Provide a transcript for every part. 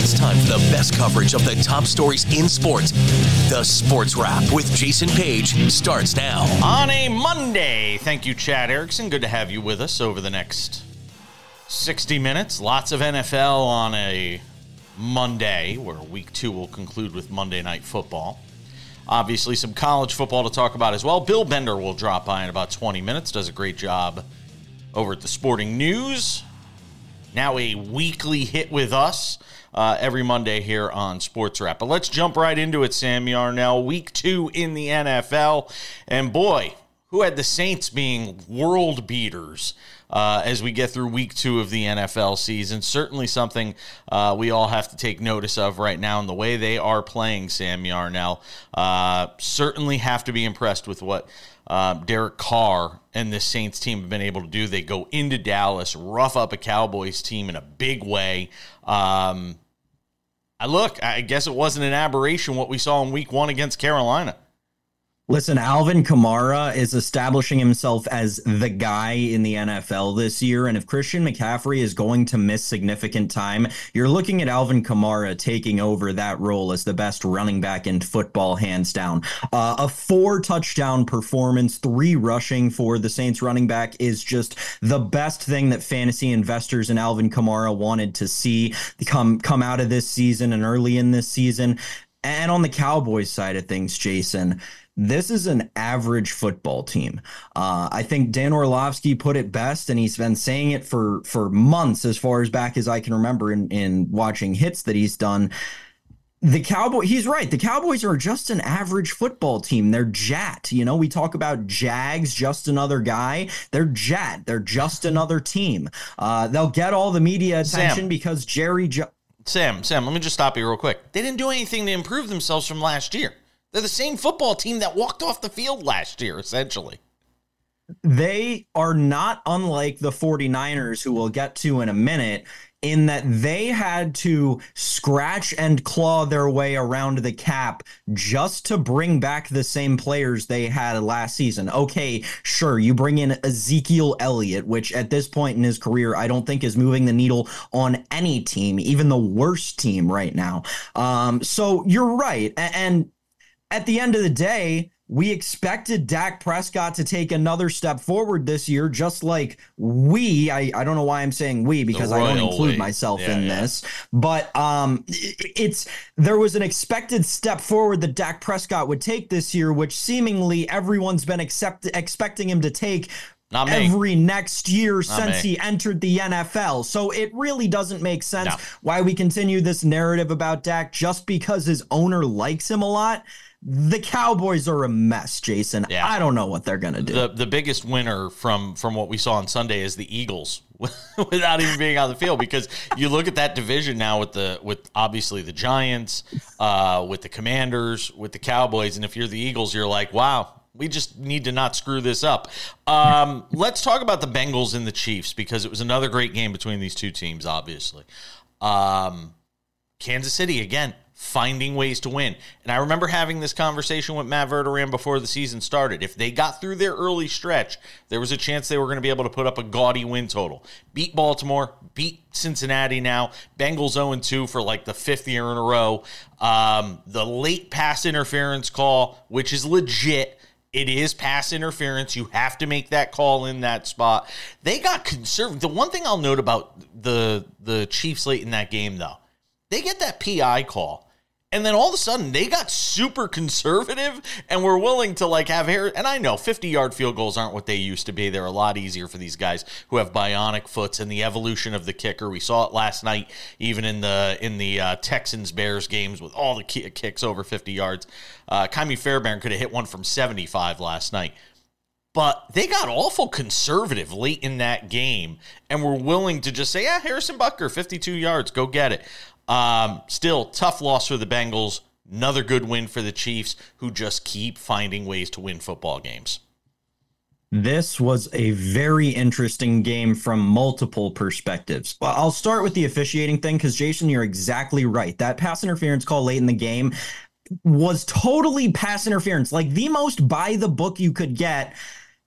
It's time for the best coverage of the top stories in sports. The Sports Wrap with Jason Page starts now. On a Monday. Thank you, Chad Erickson. Good to have you with us over the next 60 minutes. Lots of NFL on a Monday, where week 2 will conclude with Monday Night Football. Obviously, some college football to talk about as well. Bill Bender will drop by in about 20 minutes. Does a great job over at the Sporting News. Now a weekly hit with us every Monday here on Sports Wrap. But let's jump right into it, Sam Yarnell. Week 2 in the NFL. And boy, who had the Saints being world beaters as we get through week 2 of the NFL season. Certainly something we all have to take notice of right now in the way they are playing, Sam Yarnell. Certainly have to be impressed with what Derek Carr and the Saints team have been able to do. They go into Dallas, rough up a Cowboys team in a big way. I guess it wasn't an aberration what we saw in week 1 against Carolina. Listen, Alvin Kamara is establishing himself as the guy in the NFL this year, and if Christian McCaffrey is going to miss significant time, you're looking at Alvin Kamara taking over that role as the best running back in football, hands down. A 4-touchdown performance, 3 rushing for the Saints running back is just the best thing that fantasy investors and Alvin Kamara wanted to see come out of this season and early in this season. And on the Cowboys side of things, Jason, this is an average football team. I think Dan Orlovsky put it best, and he's been saying it for months, as far as back as I can remember in watching hits that he's done. He's right. The Cowboys are just an average football team. They're Jat. You know, we talk about Jags, just another guy. They're Jat. They're just another team. They'll get all the media attention because Sam, let me just stop you real quick. They didn't do anything to improve themselves from last year. They're the same football team that walked off the field last year, essentially. They are not unlike the 49ers, who we'll get to in a minute, in that they had to scratch and claw their way around the cap just to bring back the same players they had last season. Okay, sure, you bring in Ezekiel Elliott, which at this point in his career, I don't think is moving the needle on any team, even the worst team right now. So you're right. And at the end of the day, we expected Dak Prescott to take another step forward this year, just like I don't know why I'm saying we, because I don't include myself in this, but there was an expected step forward that Dak Prescott would take this year, which seemingly everyone's been expecting him to take every next year since he entered the NFL. So it really doesn't make sense why we continue this narrative about Dak just because his owner likes him a lot. The Cowboys are a mess, Jason. Yeah. I don't know what they're going to do. The biggest winner from what we saw on Sunday is the Eagles without even being on the field, because you look at that division now with obviously the Giants, with the Commanders, with the Cowboys, and if you're the Eagles, you're like, wow, we just need to not screw this up. Let's talk about the Bengals and the Chiefs, because it was another great game between these two teams, obviously. Kansas City, again, finding ways to win. And I remember having this conversation with Matt Verderame before the season started. If they got through their early stretch, there was a chance they were going to be able to put up a gaudy win total. Beat Baltimore, beat Cincinnati now. Bengals 0-2 for like the 5th year in a row. The late pass interference call, which is legit. It is pass interference. You have to make that call in that spot. They got conservative. The one thing I'll note about the Chiefs late in that game, though, they get that PI call. And then all of a sudden, they got super conservative and were willing to have hair. And I know 50-yard field goals aren't what they used to be. They're a lot easier for these guys who have bionic foots and the evolution of the kicker. We saw it last night, even in the Texans-Bears games with all the kicks over 50 yards. Kymie Fairbairn could have hit one from 75 last night. But they got awful conservative late in that game and were willing to just say, Harrison Butker, 52 yards, go get it. Still, tough loss for the Bengals. Another good win for the Chiefs, who just keep finding ways to win football games. This was a very interesting game from multiple perspectives. Well, I'll start with the officiating thing, because, Jason, you're exactly right. That pass interference call late in the game was totally pass interference, like the most by the book you could get.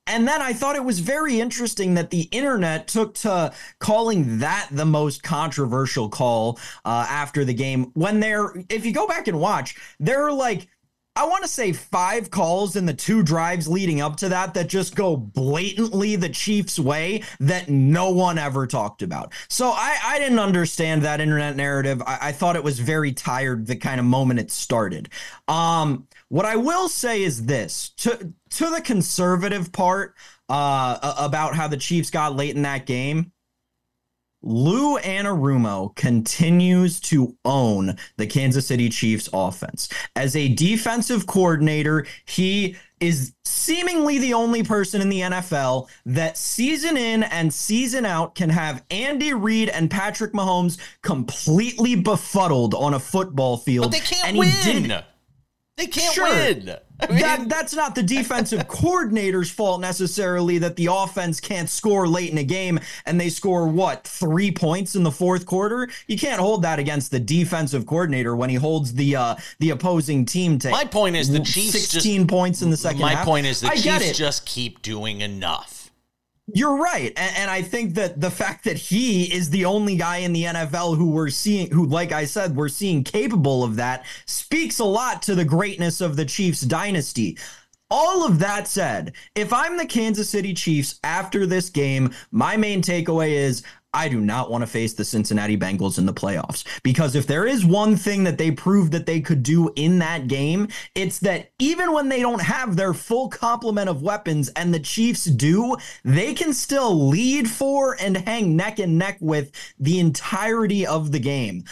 And then I thought it was very interesting that the internet took to calling that the most controversial call after the game. When if you go back and watch, there are like, I want to say 5 calls in the 2 drives leading up to that just go blatantly the Chiefs' way that no one ever talked about. So I didn't understand that internet narrative. I thought it was very tired the kind of moment it started. What I will say is this, to the conservative part about how the Chiefs got late in that game, Lou Anarumo continues to own the Kansas City Chiefs offense. As a defensive coordinator, he is seemingly the only person in the NFL that season in and season out can have Andy Reid and Patrick Mahomes completely befuddled on a football field. But they can't win. They can't win. I mean, that's not the defensive coordinator's fault necessarily that the offense can't score late in a game and they score, 3 points in the fourth quarter? You can't hold that against the defensive coordinator when he holds the opposing team to my point is the Chiefs 16 points in the second half. My point is the Chiefs just keep doing enough. You're right. And I think that the fact that he is the only guy in the NFL who, like I said, we're seeing capable of that speaks a lot to the greatness of the Chiefs dynasty. All of that said, if I'm the Kansas City Chiefs after this game, my main takeaway is I do not want to face the Cincinnati Bengals in the playoffs, because if there is one thing that they proved that they could do in that game, it's that even when they don't have their full complement of weapons, and the Chiefs do, they can still lead for and hang neck and neck with the entirety of the game.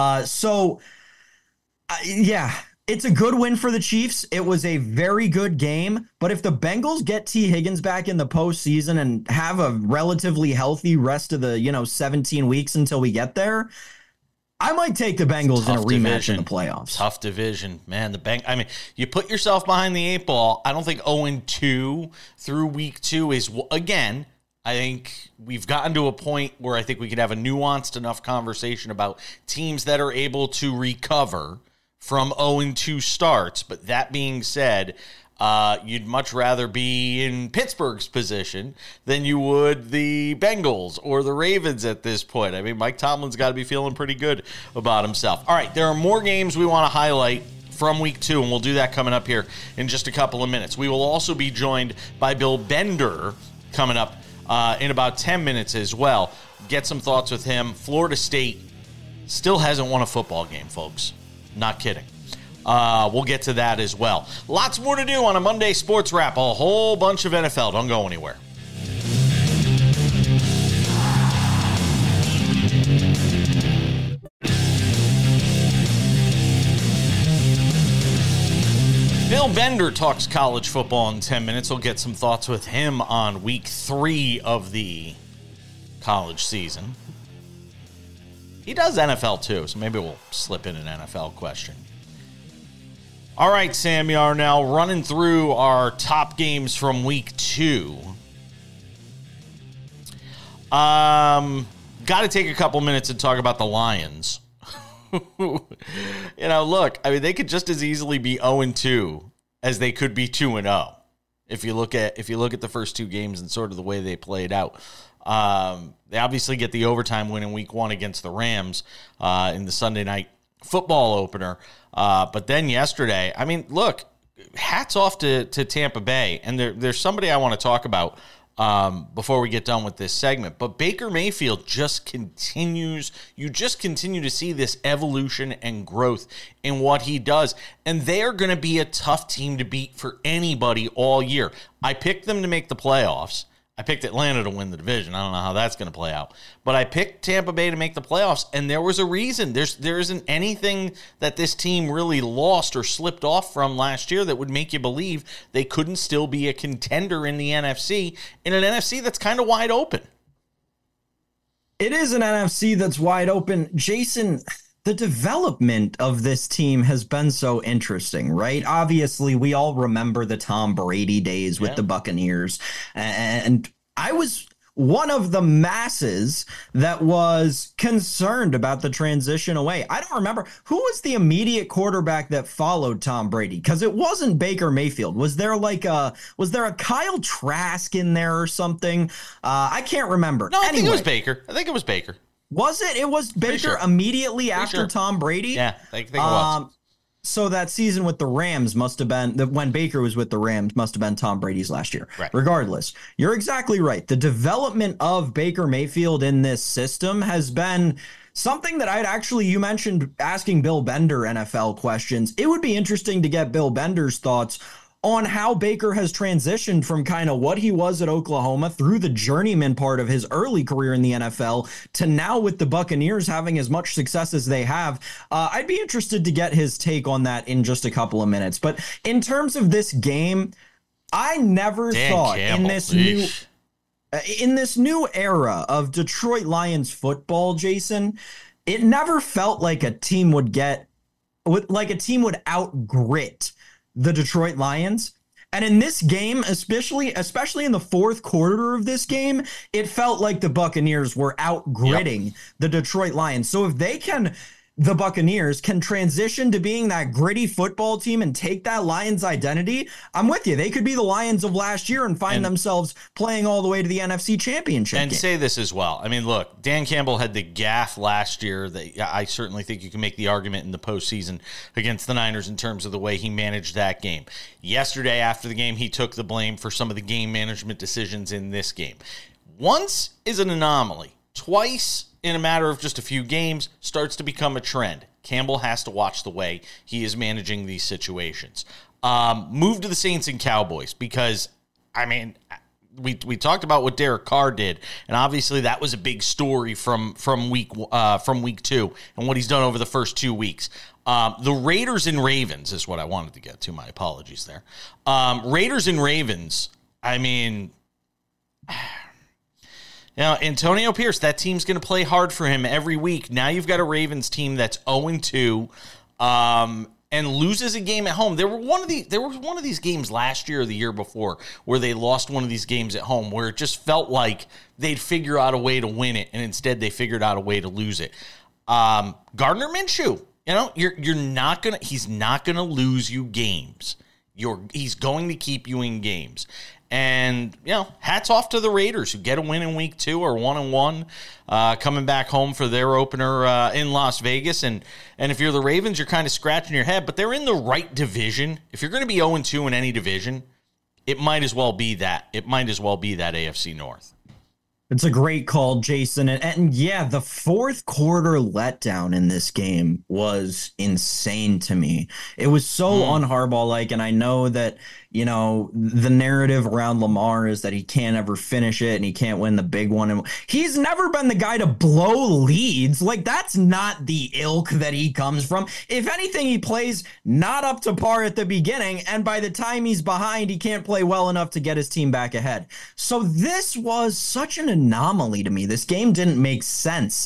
Yeah. It's a good win for the Chiefs. It was a very good game. But if the Bengals get T. Higgins back in the postseason and have a relatively healthy rest of the, 17 weeks until we get there, I might take the Bengals in a rematch in the playoffs. Tough division, man. You put yourself behind the 8 ball. I don't think 0-2 through week 2 is, again, I think we've gotten to a point where I think we could have a nuanced enough conversation about teams that are able to recover from 0-2 starts. But that being said, you'd much rather be in Pittsburgh's position than you would the Bengals or the Ravens at this point. I mean, Mike Tomlin's got to be feeling pretty good about himself. All right, there are more games we want to highlight from week 2, and we'll do that coming up here in just a couple of minutes. We will also be joined by Bill Bender coming up in about 10 minutes as well. Get some thoughts with him. Florida State still hasn't won a football game, folks. Not kidding. We'll get to that as well. Lots more to do on a Monday Sports Wrap. A whole bunch of NFL. Don't go anywhere. Bill Bender talks college football in 10 minutes. We'll get some thoughts with him on week 3 of the college season. He does NFL too, so maybe we'll slip in an NFL question. All right, Sam Yarnell, running through our top games from week 2. Got to take a couple minutes and talk about the Lions. Look, I mean, they could just as easily be 0-2 as they could be 2-0. If you look at the first 2 games and sort of the way they played out. They obviously get the overtime win in week 1 against the Rams in the Sunday night football opener. But then yesterday, I mean, look, hats off to Tampa Bay. And there's somebody I want to talk about before we get done with this segment. But Baker Mayfield just continue to see this evolution and growth in what he does. And they are going to be a tough team to beat for anybody all year. I picked them to make the playoffs. I picked Atlanta to win the division. I don't know how that's going to play out. But I picked Tampa Bay to make the playoffs, and there was a reason. There isn't anything that this team really lost or slipped off from last year that would make you believe they couldn't still be a contender in the NFC, in an NFC that's kind of wide open. It is an NFC that's wide open. Jason, the development of this team has been so interesting, right? Obviously, we all remember the Tom Brady days with the Buccaneers. And I was one of the masses that was concerned about the transition away. I don't remember who was the immediate quarterback that followed Tom Brady, because it wasn't Baker Mayfield. Was there a Kyle Trask in there or something? I can't remember. No, I think it was Baker. Was it? It was Baker sure. Immediately after Tom Brady? Yeah, I think it was. So that season with the Rams must have been, when Baker was with the Rams, must have been Tom Brady's last year. Right. Regardless, you're exactly right. The development of Baker Mayfield in this system has been something that you mentioned asking Bill Bender NFL questions. It would be interesting to get Bill Bender's thoughts on how Baker has transitioned from kind of what he was at Oklahoma through the journeyman part of his early career in the NFL to now with the Buccaneers having as much success as they have. I'd be interested to get his take on that in just a couple of minutes. But in terms of this game, I never thought in this new era of Detroit Lions football, Jason, it never felt like a team would out-grit the Detroit Lions. And in this game, especially in the fourth quarter of this game, it felt like the Buccaneers were out-gritting the Detroit Lions. So if the Buccaneers can transition to being that gritty football team and take that Lions identity, I'm with you. They could be the Lions of last year and find themselves playing all the way to the NFC Championship and game. Say this as well. I mean, look, Dan Campbell had the gaffe last year that I certainly think you can make the argument in the postseason against the Niners in terms of the way he managed that game. Yesterday, after the game, he took the blame for some of the game management decisions in this game. Once is an anomaly. Twice, in a matter of just a few games, starts to become a trend. Campbell has to watch the way he is managing these situations. Move to the Saints and Cowboys, because, I mean, we talked about what Derek Carr did, and obviously that was a big story from week 2 and what he's done over the first 2 weeks. The Raiders and Ravens is what I wanted to get to. My apologies there. Raiders and Ravens, I mean... Now, Antonio Pierce, that team's going to play hard for him every week. Now you've got a Ravens team that's 0-2 and loses a game at home. There was one of these games last year or the year before where they lost one of these games at home where it just felt like they'd figure out a way to win it, and instead they figured out a way to lose it. Gardner Minshew, he's not going to lose you games. He's going to keep you in games. And, hats off to the Raiders who get a win in week 2 or 1-1, coming back home for their opener in Las Vegas. And if you're the Ravens, you're kind of scratching your head, but they're in the right division. If you're going to be 0-2 in any division, it might as well be that. It might as well be that AFC North. It's a great call, Jason. And yeah, the fourth quarter letdown in this game was insane to me. It was so un-Harbaugh-like, and I know that, the narrative around Lamar is that he can't ever finish it and he can't win the big one. And he's never been the guy to blow leads. Like, that's not the ilk that he comes from. If anything, he plays not up to par at the beginning, and by the time he's behind, he can't play well enough to get his team back ahead. So this was such an anomaly to me. This game didn't make sense.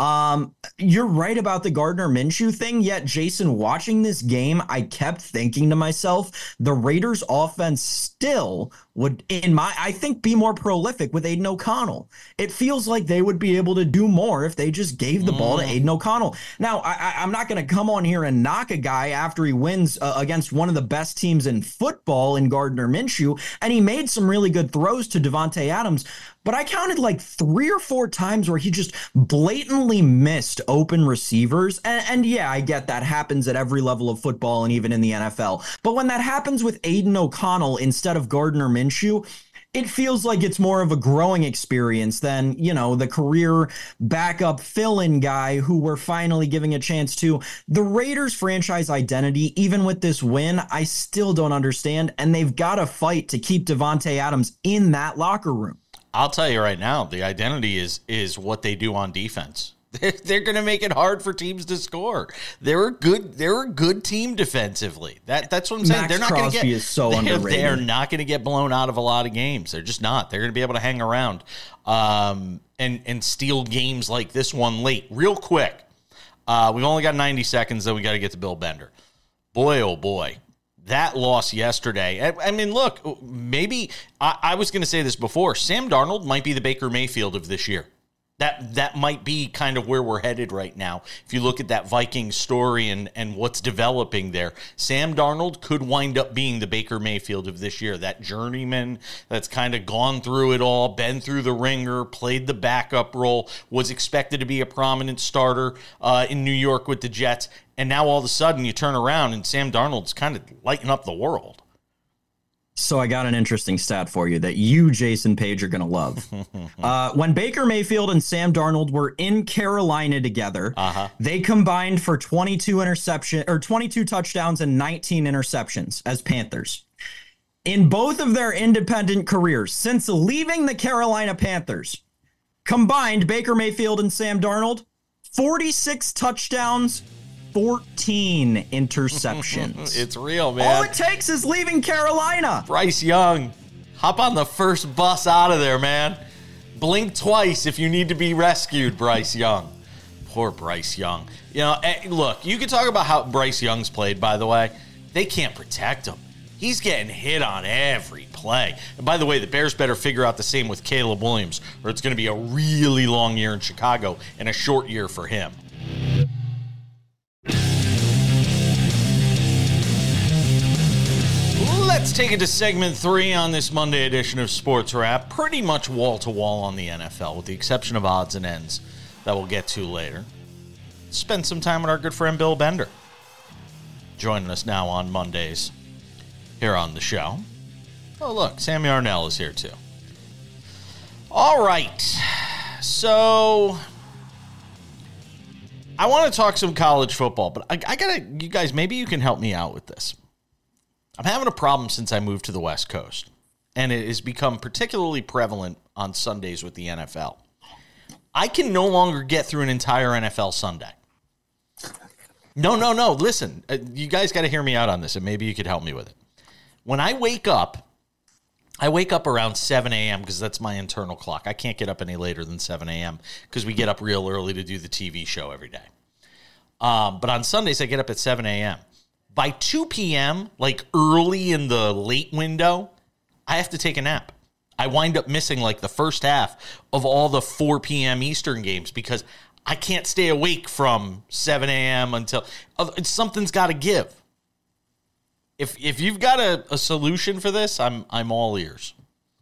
You're right about the Gardner Minshew thing, yet, Jason, watching this game, I kept thinking to myself, the Raiders offense still would, I think, be more prolific with Aiden O'Connell. It feels like they would be able to do more if they just gave the ball to Aiden O'Connell. Now, I'm not going to come on here and knock a guy after he wins against one of the best teams in football in Gardner Minshew, and he made some really good throws to Davante Adams, but I counted like 3 or 4 times where he just blatantly missed open receivers. And yeah, I get that happens at every level of football and even in the NFL. But when that happens with Aiden O'Connell instead of Gardner Minshew, it feels like it's more of a growing experience than, the career backup fill-in guy who we're finally giving a chance to. The Raiders franchise identity, even with this win, I still don't understand. And they've got to fight to keep Davante Adams in that locker room. I'll tell you right now, the identity is what they do on defense. They're going to make it hard for teams to score. They're a good team defensively. That's what I'm saying. Max Crosby is so underrated. They're not going to get blown out of a lot of games. They're just not. They're going to be able to hang around and steal games like this one late. Real quick, we've only got 90 seconds, then we got to get to Bill Bender. Boy, oh boy. that loss yesterday. I mean, look, maybe I was going to say this before. Sam Darnold might be the Baker Mayfield of this year. That might be kind of where we're headed right now. If you look at that Vikings story and what's developing there, Sam Darnold could wind up being the Baker Mayfield of this year. That journeyman that's kind of gone through it all, been through the ringer, played the backup role, was expected to be a prominent starter in New York with the Jets, and now all of a sudden you turn around and Sam Darnold's kind of lighting up the world. So I got an interesting stat for you that you, Jason Page, are going to love. When Baker Mayfield and Sam Darnold were in Carolina together, they combined for 22 touchdowns and 19 interceptions as Panthers. In both of their independent careers, since leaving the Carolina Panthers, combined Baker Mayfield and Sam Darnold, 46 touchdowns, 14 interceptions. It's real, man. All it takes is leaving Carolina. Bryce Young, hop on the first bus out of there, man. Blink twice if you need to be rescued, Bryce Young. Poor Bryce Young. You know, look, you can talk about how Bryce Young's played, by the way. They can't protect him. He's getting hit on every play. And by the way, the Bears better figure out the same with Caleb Williams, or it's going to be a really long year in Chicago and a short year for him. Let's take it to segment 3 on this Monday edition of Sports Wrap. Pretty much wall-to-wall on the NFL, with the exception of odds and ends that we'll get to later. Spend some time with our good friend Bill Bender, joining us now on Mondays here on the show. Oh, look, Sammy Arnell is here too. All right, so I want to talk some college football, but I gotta, you guys, maybe you can help me out with this. I'm having a problem since I moved to the West Coast, and it has become particularly prevalent on Sundays with the NFL. I can no longer get through an entire NFL Sunday. No. Listen, you guys got to hear me out on this, and maybe you could help me with it. When I wake up around 7 a.m. because that's my internal clock. I can't get up any later than 7 a.m. because we get up real early to do the TV show every day. But on Sundays, I get up at 7 a.m. By 2 p.m., like early in the late window, I have to take a nap. I wind up missing like the first half of all the 4 p.m. Eastern games because I can't stay awake from 7 a.m. until something's got to give. If you've got a solution for this, I'm all ears.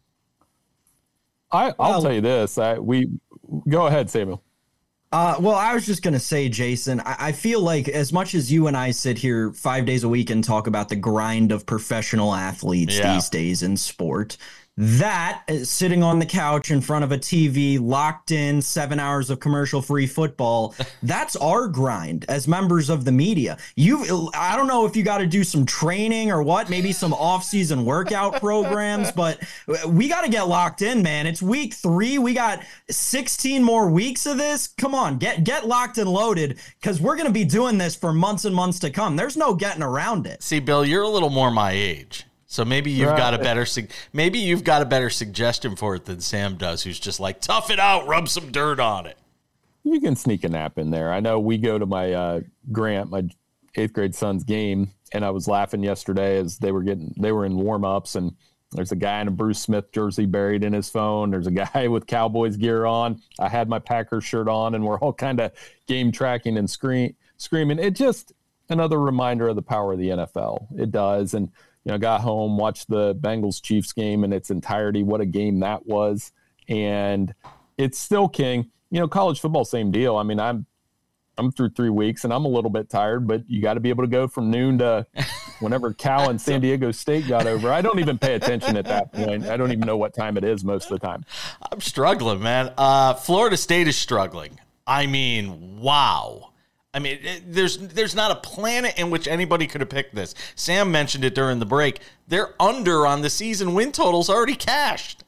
I'll tell you this. We go ahead, Samuel. Well, I was just going to say, Jason, I feel like as much as you and I sit here 5 days a week and talk about the grind of professional athletes these days in sport, that sitting on the couch in front of a TV, locked in 7 hours of commercial-free football, that's our grind as members of the media. I don't know if you got to do some training or what, maybe some off-season workout programs, but we got to get locked in, man. It's week 3. We got 16 more weeks of this. Come on, get locked and loaded, because we're going to be doing this for months and months to come. There's no getting around it. See, Bill, you're a little more my age. So maybe you've got a better suggestion for it than Sam does, who's just like, tough it out, rub some dirt on it. You can sneak a nap in there. I know we go to my Grant, my 8th grade son's game, and I was laughing yesterday as they were in warm-ups, and there's a guy in a Bruce Smith jersey buried in his phone. There's a guy with Cowboys gear on. I had my Packers shirt on, and we're all kind of game tracking and screaming. It just another reminder of the power of the NFL. It does, and got home, watched the Bengals-Chiefs game in its entirety. What a game that was. And it's still king. College football, same deal. I mean, I'm through 3 weeks, and I'm a little bit tired, but you got to be able to go from noon to whenever Cal and San Diego State got over. I don't even pay attention at that point. I don't even know what time it is most of the time. I'm struggling, man. Florida State is struggling. I mean, wow. I mean, there's not a planet in which anybody could have picked this. Sam mentioned it during the break. They're under on the season win totals already cashed.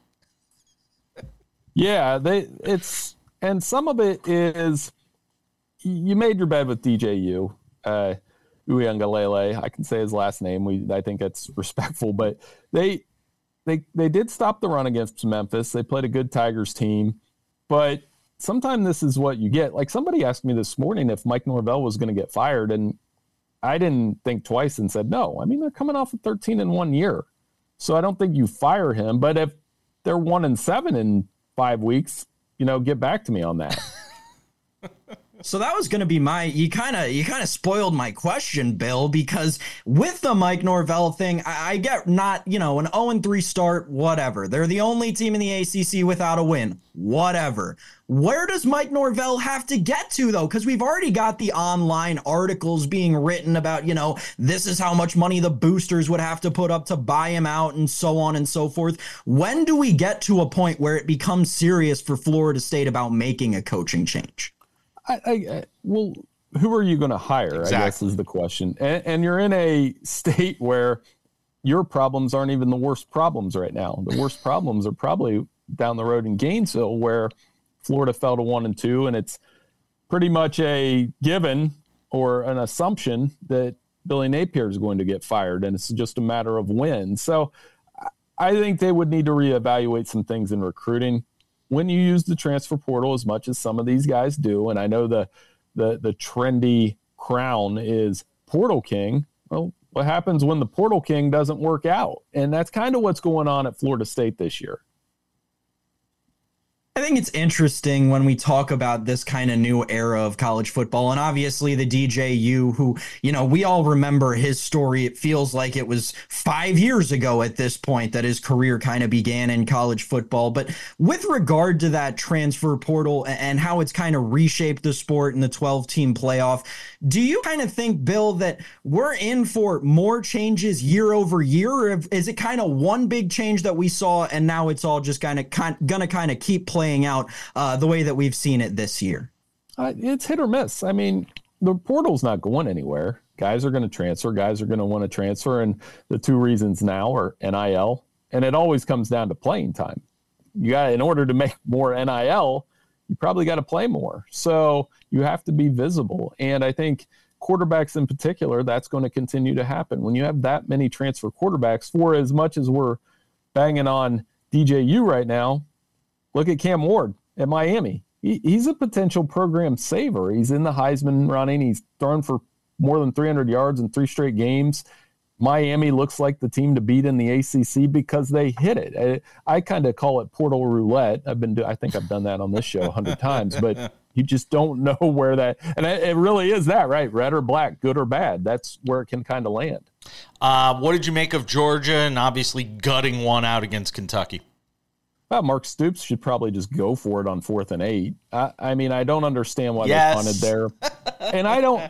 Yeah, and some of it is you made your bed with DJU, Uiagalelei. I can say his last name. I think that's respectful, but they did stop the run against Memphis. They played a good Tigers team, but sometimes this is what you get. Like somebody asked me this morning if Mike Norvell was going to get fired, and I didn't think twice and said, no. I mean, they're coming off of 13 in 1 year. So I don't think you fire him. But if they're 1-7 in 5 weeks, get back to me on that. So that was going to be you kind of spoiled my question, Bill, because with the Mike Norvell thing, I get not, an 0-3 start, whatever. They're the only team in the ACC without a win, whatever. Where does Mike Norvell have to get to, though? Because we've already got the online articles being written about, this is how much money the boosters would have to put up to buy him out and so on and so forth. When do we get to a point where it becomes serious for Florida State about making a coaching change? Well, who are you going to hire? Exactly. I guess is the question. And you're in a state where your problems aren't even the worst problems right now. The worst problems are probably down the road in Gainesville, where Florida fell to 1-2, and it's pretty much a given or an assumption that Billy Napier is going to get fired, and it's just a matter of when. So I think they would need to reevaluate some things in recruiting. When you use the transfer portal as much as some of these guys do, and I know the trendy crown is Portal King, well, what happens when the Portal King doesn't work out? And that's kind of what's going on at Florida State this year. I think it's interesting when we talk about this kind of new era of college football, and obviously the DJU, who, we all remember his story. It feels like it was 5 years ago at this point that his career kind of began in college football. But with regard to that transfer portal and how it's kind of reshaped the sport in the 12-team playoff, do you kind of think, Bill, that we're in for more changes year over year? Or is it kind of one big change that we saw and now it's all just gonna keep playing out the way that we've seen it this year? It's hit or miss. I mean, the portal's not going anywhere. Guys are going to transfer. Guys are going to want to transfer. And the two reasons now are NIL. And it always comes down to playing time. In order to make more NIL, you probably got to play more. So you have to be visible. And I think quarterbacks in particular, that's going to continue to happen. When you have that many transfer quarterbacks, for as much as we're banging on DJU right now, look at Cam Ward at Miami. He's a potential program saver. He's in the Heisman running. He's thrown for more than 300 yards in 3 straight games. Miami looks like the team to beat in the ACC because they hit it. I kind of call it portal roulette. I think I've done that on this show 100 times, but you just don't know where that, and it really is that, right? Red or black, good or bad. That's where it can kind of land. What did you make of Georgia and obviously gutting one out against Kentucky? Mark Stoops should probably just go for it on 4th and 8. I mean, I don't understand why they punted there. And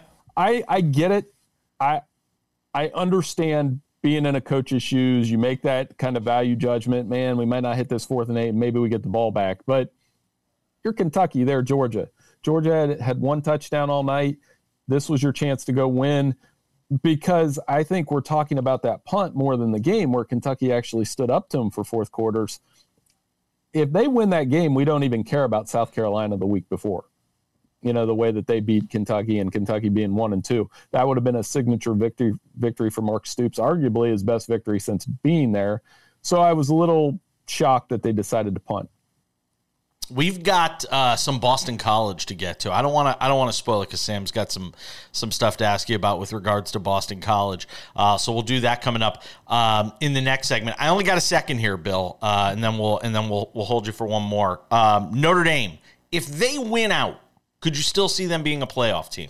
I get it. I understand being in a coach's shoes. You make that kind of value judgment. Man, we might not hit this 4th and 8. Maybe we get the ball back. But you're Kentucky, they're Georgia. Georgia had 1 touchdown all night. This was your chance to go win, because I think we're talking about that punt more than the game where Kentucky actually stood up to them for 4th quarters. If they win that game, we don't even care about South Carolina the week before. The way that they beat Kentucky and Kentucky being 1-2. That would have been a signature victory for Mark Stoops, arguably his best victory since being there. So I was a little shocked that they decided to punt. We've got some Boston College to get to. I don't want to spoil it because Sam's got some stuff to ask you about with regards to Boston College. So we'll do that coming up in the next segment. I only got a second here, Bill, and then we'll hold you for one more. Notre Dame, if they win out, could you still see them being a playoff team?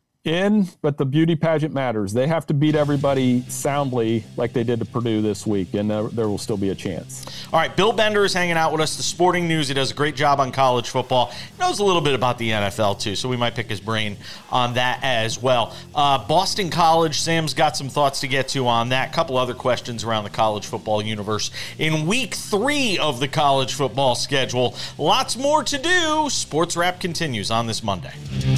But the beauty pageant matters. They have to beat everybody soundly like they did to Purdue this week, and there will still be a chance. All right, Bill Bender is hanging out with us, the Sporting News. He does a great job on college football. He knows a little bit about the NFL, too, so we might pick his brain on that as well. Boston College, Sam's got some thoughts to get to on that. A couple other questions around the college football universe in week 3 of the college football schedule. Lots more to do. Sports Wrap continues on this Monday.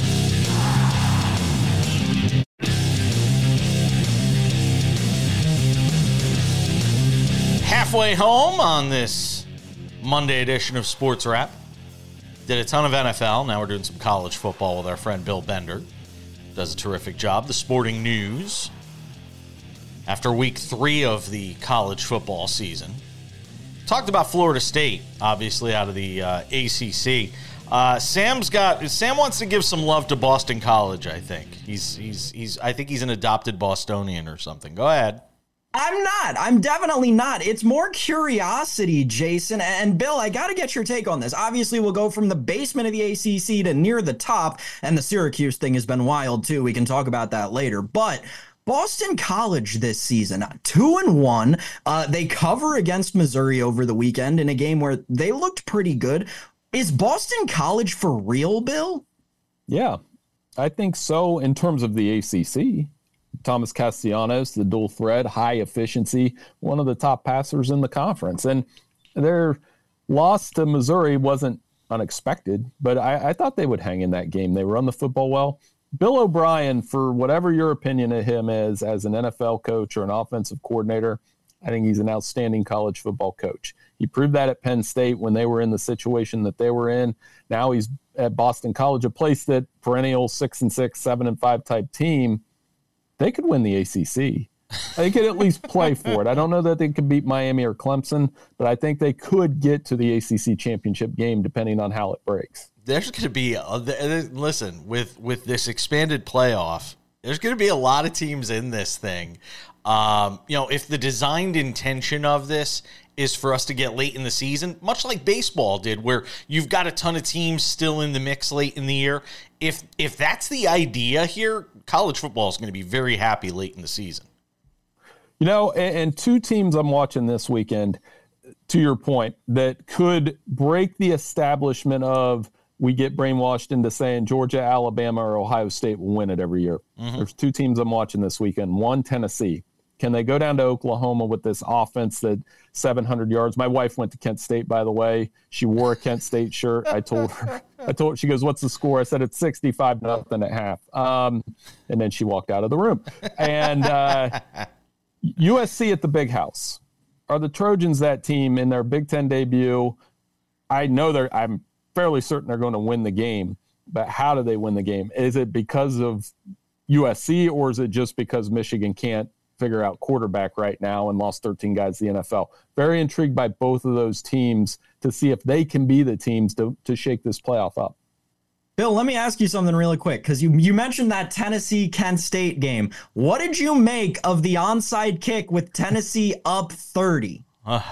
Halfway home on this Monday edition of Sports Wrap. Did a ton of NFL. Now we're doing some college football with our friend Bill Bender. Does a terrific job. The Sporting News. After week 3 of the college football season. Talked about Florida State, obviously, out of the ACC. Sam wants to give some love to Boston College. I think I think he's an adopted Bostonian or something. Go ahead. I'm not. I'm definitely not. It's more curiosity, Jason. And Bill, I got to get your take on this. Obviously, we'll go from the basement of the ACC to near the top. And the Syracuse thing has been wild, too. We can talk about that later. But Boston College this season, 2-1. They cover against Missouri over the weekend in a game where they looked pretty good. Is Boston College for real, Bill? Yeah, I think so in terms of the ACC. Thomas Castellanos, the dual threat, high efficiency, one of the top passers in the conference. And their loss to Missouri wasn't unexpected, but I thought they would hang in that game. They run the football well. Bill O'Brien, for whatever your opinion of him is as an NFL coach or an offensive coordinator, I think he's an outstanding college football coach. He proved that at Penn State when they were in the situation that they were in. Now he's at Boston College, a place that perennial 6-6, 7-5 type team. They could win the ACC. They could at least play for it. I don't know that they could beat Miami or Clemson, but I think they could get to the ACC championship game depending on how it breaks. There's going to be, listen, with this expanded playoff, there's going to be a lot of teams in this thing. If the designed intention of this is for us to get late in the season, much like baseball did, where you've got a ton of teams still in the mix late in the year. If that's the idea here, college football is going to be very happy late in the season. And two teams I'm watching this weekend, to your point, that could break the establishment of we get brainwashed into saying Georgia, Alabama, or Ohio State will win it every year. Mm-hmm. There's two teams I'm watching this weekend. One, Tennessee. Can they go down to Oklahoma with this offense that 700 yards? My wife went to Kent State, by the way. She wore a Kent State shirt. I told her, she goes, what's the score? I said, it's 65-0 at half. And then she walked out of the room. And USC at the Big House. Are the Trojans that team in their Big Ten debut? I'm fairly certain they're going to win the game, but how do they win the game? Is it because of USC, or is it just because Michigan can't figure out quarterback right now and lost 13 guys to the NFL? Very intrigued by both of those teams to see if they can be the teams to shake this playoff up. Bill, let me ask you something really quick, because you mentioned that Tennessee-Kent State game. What did you make of the onside kick with Tennessee up 30?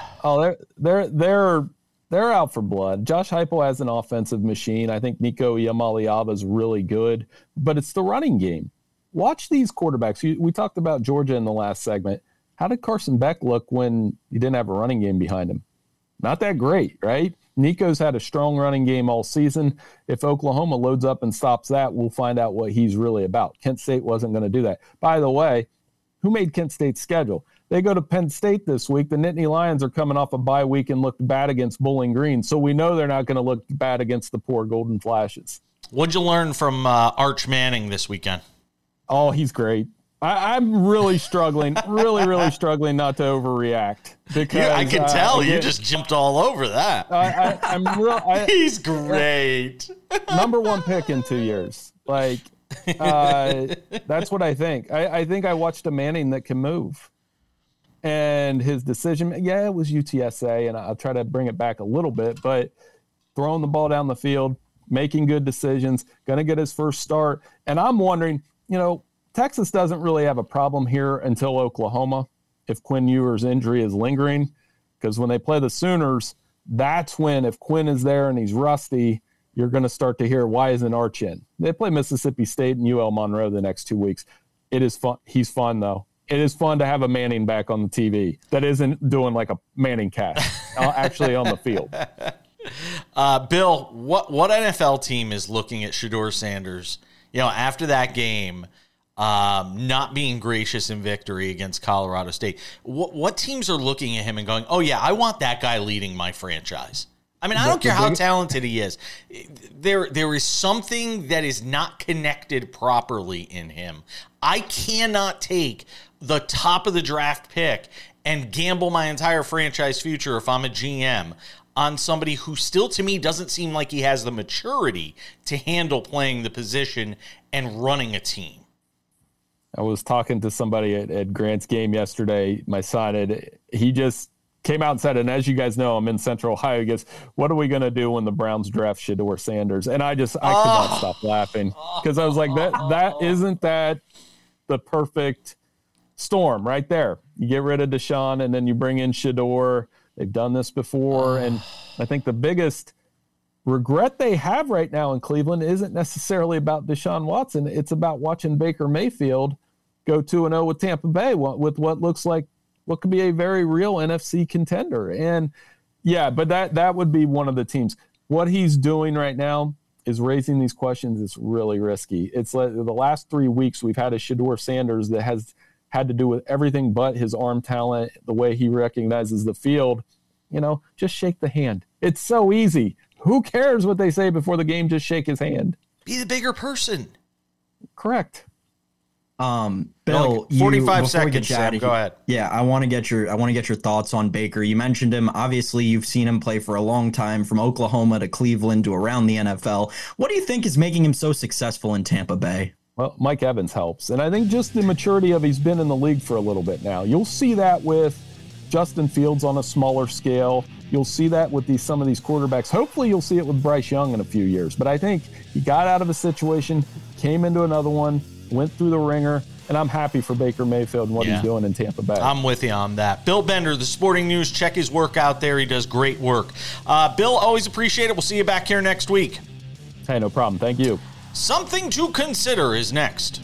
They're out for blood. Josh Heupel has an offensive machine. I think Nico Iamaleava is really good, but it's the running game. Watch these quarterbacks. We talked about Georgia in the last segment. How did Carson Beck look when he didn't have a running game behind him? Not that great, right? Nico's had a strong running game all season. If Oklahoma loads up and stops that, we'll find out what he's really about. Kent State wasn't going to do that. By the way, who made Kent State's schedule? They go to Penn State this week. The Nittany Lions are coming off a bye week and looked bad against Bowling Green, so we know they're not going to look bad against the poor Golden Flashes. What'd you learn from Arch Manning this weekend? Oh, he's great. I'm really struggling, really struggling not to overreact. Because I can tell you just jumped all over that. He's great. Number one pick in 2 years. That's what I think. I think I watched a Manning that can move. And his decision, it was UTSA, and I'll try to bring it back a little bit, but throwing the ball down the field, making good decisions, going to get his first start. And I'm wondering, Texas doesn't really have a problem here until Oklahoma, if Quinn Ewers' injury is lingering, because when they play the Sooners, that's when, if Quinn is there and he's rusty, you're going to start to hear, why isn't Arch in? They play Mississippi State and UL Monroe the next 2 weeks. It is fun. He's fun, though. It is fun to have a Manning back on the TV that isn't doing like a Manning cast, actually on the field. Bill, what NFL team is looking at Shedeur Sanders, after that game, not being gracious in victory against Colorado State? What teams are looking at him and going, oh, yeah, I want that guy leading my franchise? I mean, I don't care how talented he is. There is something that is not connected properly in him. I cannot take the top of the draft pick and gamble my entire franchise future if I'm a GM on somebody who still, to me, doesn't seem like he has the maturity to handle playing the position and running a team. I was talking to somebody at Grant's game yesterday. My son, he just came out and said, and as you guys know, I'm in Central Ohio. He goes, what are we going to do when the Browns draft Shedeur Sanders? And I could not stop laughing because I was like, isn't that the perfect storm right there? You get rid of Deshaun and then you bring in Shedeur. They've done this before. And I think the biggest regret they have right now in Cleveland isn't necessarily about Deshaun Watson. It's about watching Baker Mayfield go 2-0 with Tampa Bay with what looks like what could be a very real NFC contender. And yeah, but that would be one of the teams. What he's doing right now is raising these questions. It's really risky. It's like the last 3 weeks we've had a Shedeur Sanders that has had to do with everything but his arm talent, the way he recognizes the field. Just shake the hand. It's so easy. Who cares what they say before the game? Just shake his hand. Be the bigger person. Correct. Bill, 45 seconds. Sam, go ahead. Yeah, I want to get your thoughts on Baker. You mentioned him. Obviously, you've seen him play for a long time, from Oklahoma to Cleveland to around the NFL. What do you think is making him so successful in Tampa Bay? Well, Mike Evans helps, and I think just the maturity of he's been in the league for a little bit now. You'll see that with Justin Fields on a smaller scale. You'll see that with some of these quarterbacks. Hopefully you'll see it with Bryce Young in a few years. But I think he got out of a situation, came into another one, went through the ringer, and I'm happy for Baker Mayfield and what he's doing in Tampa Bay. I'm with you on that. Bill Bender, The Sporting News. Check his work out there. He does great work. Bill, always appreciate it. We'll see you back here next week. Hey, no problem. Thank you. Something to Consider is next.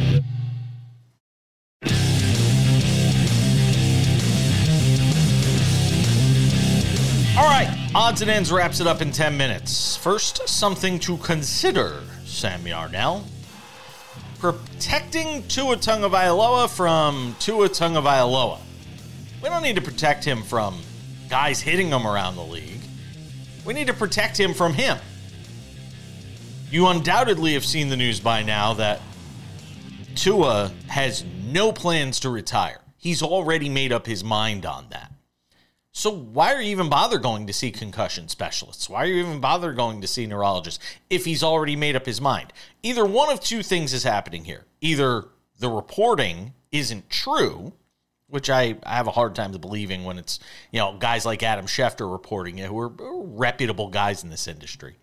All right, Odds and Ends wraps it up in 10 minutes. First, something to consider, Sam Yarnell. Protecting Tua Tagovailoa from Tua Tagovailoa. We don't need to protect him from guys hitting him around the league. We need to protect him from him. You undoubtedly have seen the news by now that Tua has no plans to retire. He's already made up his mind on that. So why are you even bother going to see concussion specialists? Why are you even bother going to see neurologists if he's already made up his mind? Either one of two things is happening here. Either the reporting isn't true, which I have a hard time believing when it's, guys like Adam Schefter reporting it, who are reputable guys in this industry.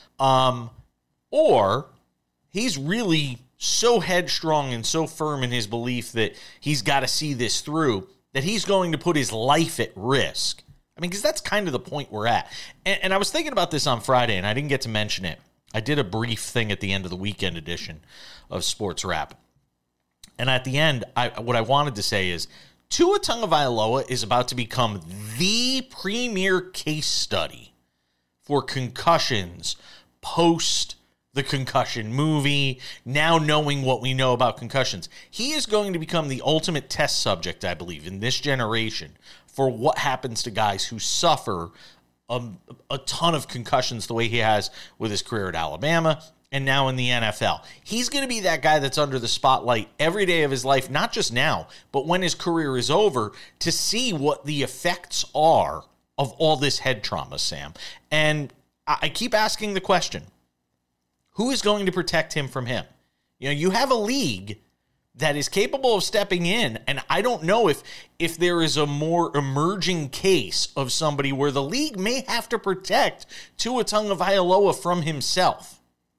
Or he's really so headstrong and so firm in his belief that he's got to see this through that he's going to put his life at risk. I mean, because that's kind of the point we're at. And I was thinking about this on Friday, and I didn't get to mention it. I did a brief thing at the end of the weekend edition of Sports Wrap. And at the end, what I wanted to say is, Tua Tagovailoa is about to become the premier case study for concussions post the concussion movie, now knowing what we know about concussions. He is going to become the ultimate test subject, I believe, in this generation for what happens to guys who suffer a ton of concussions the way he has with his career at Alabama and now in the NFL. He's going to be that guy that's under the spotlight every day of his life, not just now, but when his career is over, to see what the effects are of all this head trauma, Sam. And I keep asking the question, who is going to protect him from him? You have a league that is capable of stepping in, and I don't know if there is a more emerging case of somebody where the league may have to protect Tua Tagovailoa from himself.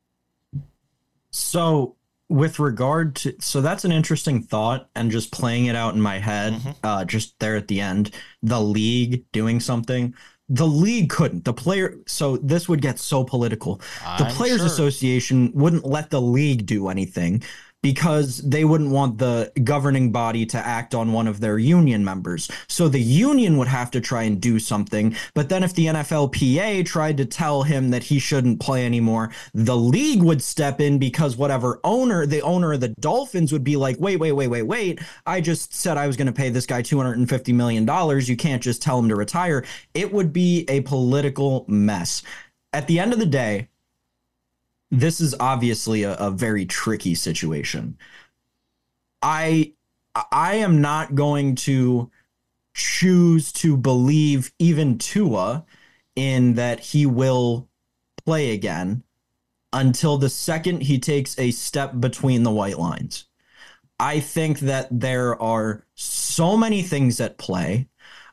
So with regard to, that's an interesting thought, and just playing it out in my head, just there at the end, the league doing something. The league couldn't. So this would get so political. The Players Association wouldn't let the league do anything because they wouldn't want the governing body to act on one of their union members. So the union would have to try and do something. But then if the NFLPA tried to tell him that he shouldn't play anymore, the league would step in because the owner of the Dolphins would be like, wait. I just said I was going to pay this guy $250 million. You can't just tell him to retire. It would be a political mess. At the end of the day, this is obviously a very tricky situation. I am not going to choose to believe even Tua in that he will play again until the second he takes a step between the white lines. I think that there are so many things at play.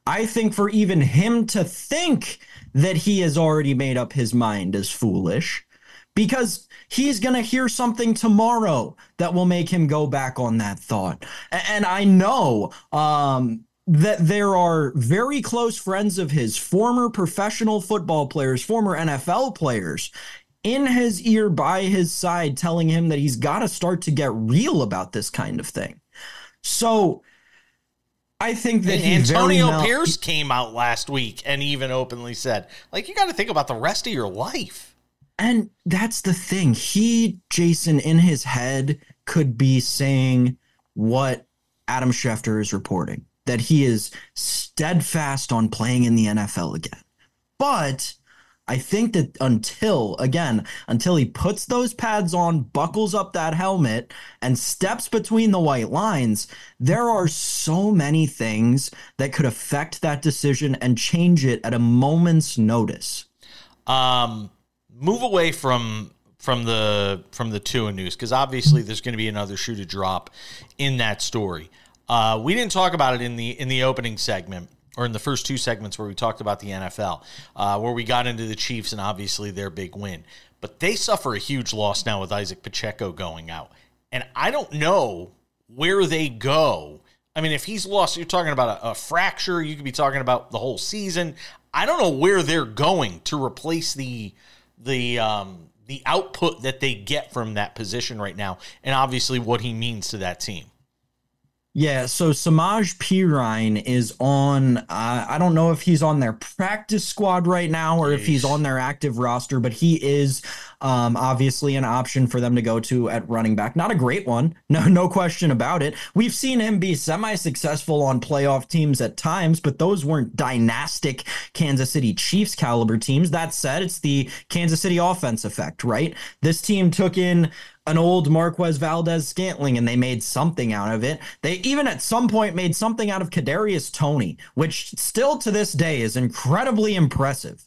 I think for even him to think that he has already made up his mind is foolish, because he's going to hear something tomorrow that will make him go back on that thought. And I know that there are very close friends of his, former professional football players, former NFL players, in his ear, by his side, telling him that he's got to start to get real about this kind of thing. So I think that Antonio Pierce came out last week and even openly said, like, you got to think about the rest of your life. And that's the thing. Jason, in his head, could be saying what Adam Schefter is reporting, that he is steadfast on playing in the NFL again. But I think that until he puts those pads on, buckles up that helmet, and steps between the white lines, there are so many things that could affect that decision and change it at a moment's notice. Move away from the Tua news, because obviously there's going to be another shoe to drop in that story. We didn't talk about it in the opening segment, or in the first two segments where we talked about the NFL, where we got into the Chiefs and obviously their big win. But they suffer a huge loss now with Isaac Pacheco going out. And I don't know where they go. I mean, if he's lost, you're talking about a fracture. You could be talking about the whole season. I don't know where they're going to replace the output that they get from that position right now, and obviously what he means to that team. Yeah, so Samaj Pirine is on, I don't know if he's on their practice squad right now or if he's on their active roster, but he is obviously an option for them to go to at running back. Not a great one, no question about it. We've seen him be semi-successful on playoff teams at times, but those weren't dynastic Kansas City Chiefs caliber teams. That said, it's the Kansas City offense effect, right? This team took in an old Marquez Valdez-Scantling, and they made something out of it. They even at some point made something out of Kadarius Toney, which still to this day is incredibly impressive.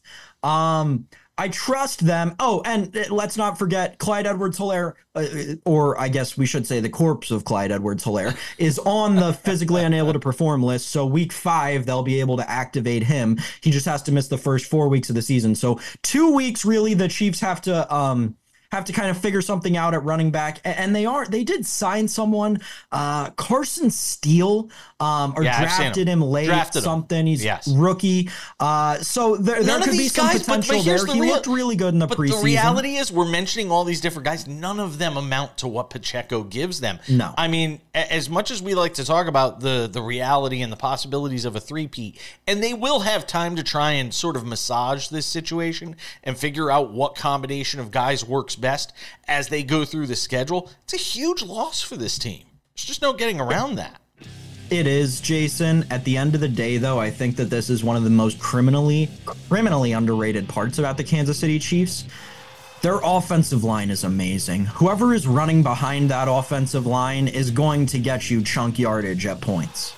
I trust them. Oh, and let's not forget Clyde Edwards-Helaire, or I guess we should say the corpse of Clyde Edwards-Helaire, is on the physically unable to perform list. So week 5, they'll be able to activate him. He just has to miss the first 4 weeks of the season. So 2 weeks, really, the Chiefs have to kind of figure something out at running back. And they did sign someone, Carson Steele, drafted him late, He's rookie. So there could be some potential there. He looked really good in the preseason. The reality is we're mentioning all these different guys. None of them amount to what Pacheco gives them. No. I mean, as much as we like to talk about the reality and the possibilities of a three-peat, and they will have time to try and sort of massage this situation and figure out what combination of guys works best as they go through the schedule, it's a huge loss for this team. There's just no getting around that. It is, Jason. At the end of the day, though, I think that this is one of the most criminally underrated parts about the Kansas City Chiefs. Their offensive line is amazing. Whoever is running behind that offensive line is going to get you chunk yardage at points.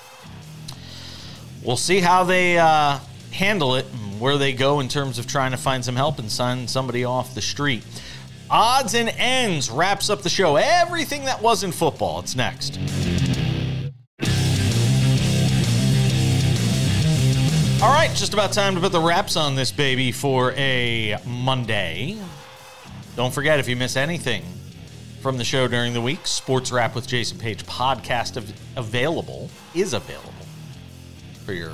We'll see how they handle it and where they go in terms of trying to find some help and sign somebody off the street. Odds and Ends wraps up the show. Everything that wasn't football. It's next. All right, just about time to put the wraps on this baby for a Monday. Don't forget, if you miss anything from the show during the week, Sports Wrap with Jason Page podcast is available for your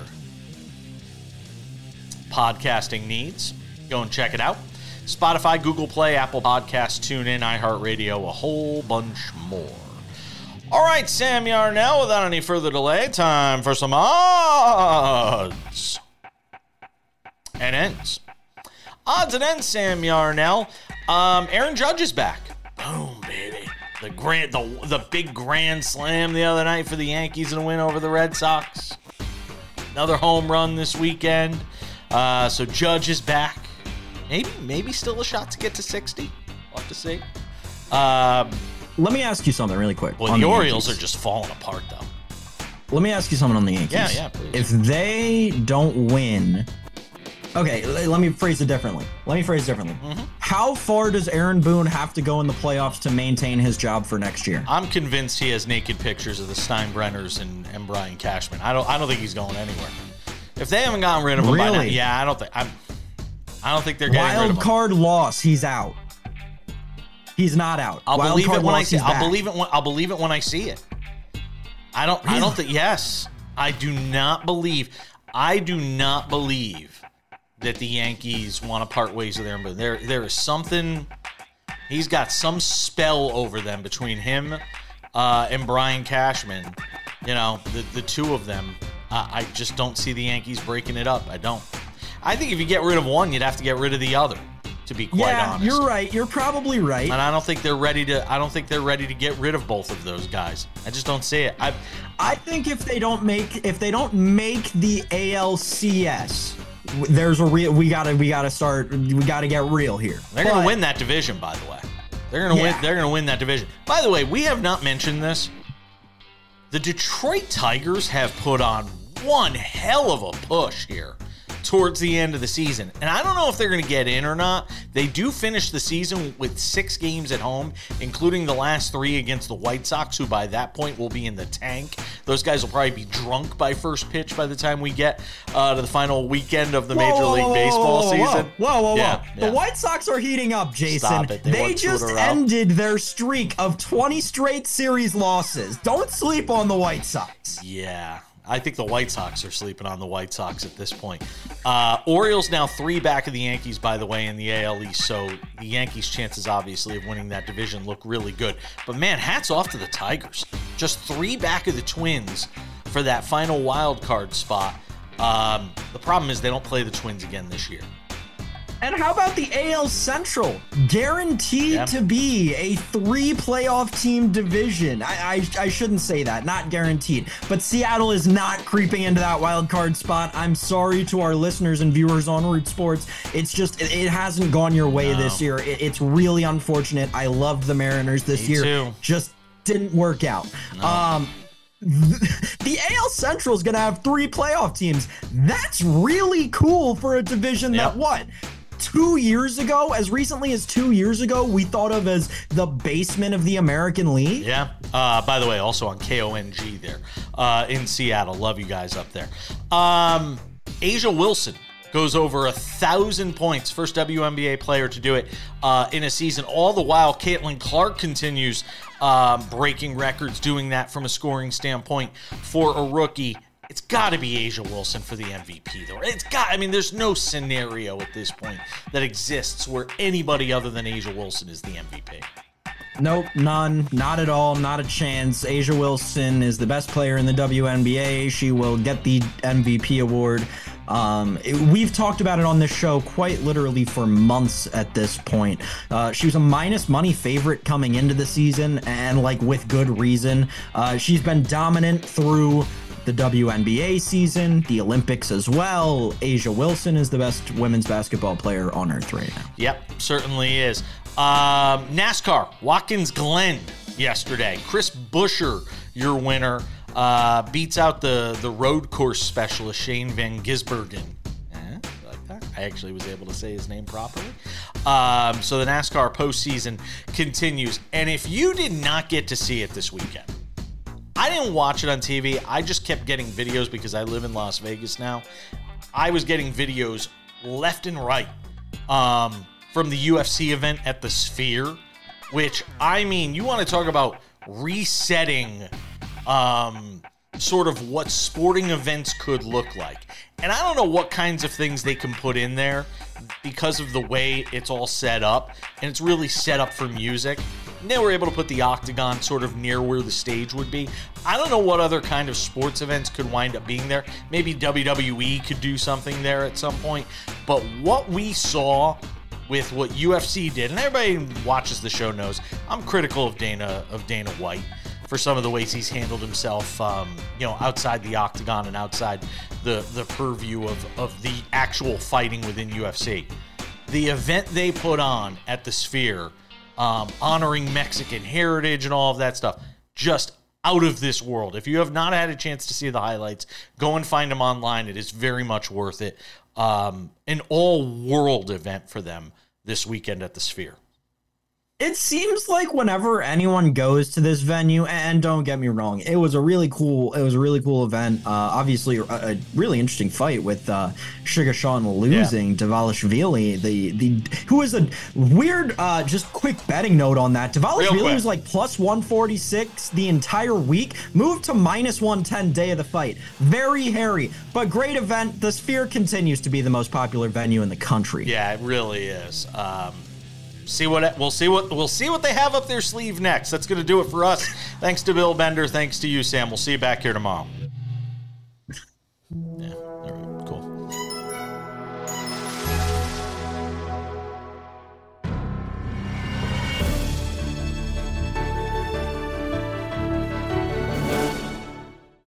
podcasting needs. Go and check it out. Spotify, Google Play, Apple Podcasts, TuneIn, iHeartRadio, a whole bunch more. All right, Sam Yarnell, without any further delay, time for some odds and ends. Odds and ends, Sam Yarnell. Aaron Judge is back. Boom, baby. The big grand slam the other night for the Yankees in a win over the Red Sox. Another home run this weekend. So Judge is back. Maybe still a shot to get to 60. We'll have to see. Let me ask you something really quick. Well, the Orioles are just falling apart, though. Let me ask you something on the Yankees. Yeah, please. If they don't win... Okay, let me phrase it differently. Mm-hmm. How far does Aaron Boone have to go in the playoffs to maintain his job for next year? I'm convinced he has naked pictures of the Steinbrenners and Brian Cashman. I don't think he's going anywhere. If they haven't gotten rid of him by now, Really? yeah, I don't think they're getting rid of him. Wild card loss. He's out. He's not out. I'll Wild believe card it when I loss, see. he's I'll back. believe it when I see it. I don't think. Yes, I do not believe that the Yankees want to part ways with him. But there is something. He's got some spell over them between him and Brian Cashman. You know, the two of them. I just don't see the Yankees breaking it up. I don't. I think if you get rid of one, you'd have to get rid of the other. To be quite honest, you're right. You're probably right. and I don't think they're ready to get rid of both of those guys. I just don't see it. I think if they don't make the ALCS, there's a real. We gotta get real here. They're going to win that division, by the way. They're going to win. They're going to win that division. By the way, we have not mentioned this. The Detroit Tigers have put on one hell of a push here towards the end of the season. And I don't know if they're going to get in or not. They do finish the season with 6 games at home, including the last 3 against the White Sox, who by that point will be in the tank. Those guys will probably be drunk by first pitch by the time we get to the final weekend of the Major League Baseball season. Whoa. Yeah. The White Sox are heating up, Jason. Stop it. They won 2 just in a row. ended their streak of 20 straight series losses. Don't sleep on the White Sox. Yeah. I think the White Sox are sleeping on the White Sox at this point. Orioles now 3 back of the Yankees, by the way, in the AL East. So the Yankees' chances, obviously, of winning that division look really good. But, man, hats off to the Tigers. Just 3 back of the Twins for that final wild card spot. The problem is they don't play the Twins again this year. And how about the AL Central? Guaranteed to be a 3 playoff team division. I shouldn't say that, not guaranteed. But Seattle is not creeping into that wild card spot. I'm sorry to our listeners and viewers on Root Sports. It's just, it hasn't gone your way this year. It's really unfortunate. I loved the Mariners this year. Too. Just didn't work out. No. The AL Central is going to have 3 playoff teams. That's really cool for a division that, 2 years ago, as recently as 2 years ago, we thought of as the basement of the American League. Yeah. By the way, also on KONG there in Seattle. Love you guys up there. Asia Wilson goes over 1,000 points. First WNBA player to do it in a season. All the while, Caitlin Clark continues breaking records, doing that from a scoring standpoint for a rookie. It's got to be Asia Wilson for the MVP, though. There's no scenario at this point that exists where anybody other than Asia Wilson is the MVP. Nope, none, not at all, not a chance. Asia Wilson is the best player in the WNBA. She will get the MVP award. We've talked about it on this show quite literally for months at this point. She was a minus money favorite coming into the season, and with good reason. She's been dominant through the WNBA season, the Olympics as well. Asia Wilson is the best women's basketball player on earth right now. Yep, certainly is. NASCAR, Watkins Glen yesterday. Chris Buescher, your winner, beats out the road course specialist Shane Van Gisbergen. Like that? I actually was able to say his name properly. So the NASCAR postseason continues. And if you did not get to see it this weekend, I didn't watch it on TV. I just kept getting videos because I live in Las Vegas now. I was getting videos left and right from the UFC event at the Sphere, which, you want to talk about resetting sort of what sporting events could look like. And I don't know what kinds of things they can put in there because of the way it's all set up, and it's really set up for music. And they were able to put the octagon sort of near where the stage would be. I don't know what other kind of sports events could wind up being there. Maybe WWE could do something there at some point. But what we saw with what UFC did, and everybody who watches the show knows, I'm critical of Dana White for some of the ways he's handled himself, outside the octagon and outside the purview of the actual fighting within UFC. The event they put on at the Sphere, honoring Mexican heritage and all of that stuff, just out of this world. If you have not had a chance to see the highlights, go and find them online. It is very much worth it. An all-world event for them this weekend at the Sphere. It seems like whenever anyone goes to this venue, and don't get me wrong, it was a really cool event. Obviously, a really interesting fight with Shigashan losing to Dvalishvili. Who was a weird, just quick betting note on that. Dvalishvili was like plus 146 the entire week, moved to minus 110 day of the fight. Very hairy, but great event. The Sphere continues to be the most popular venue in the country. Yeah, it really is. We'll see what they have up their sleeve next. That's going to do it for us. Thanks to Bill Bender. Thanks to you, Sam. We'll see you back here tomorrow.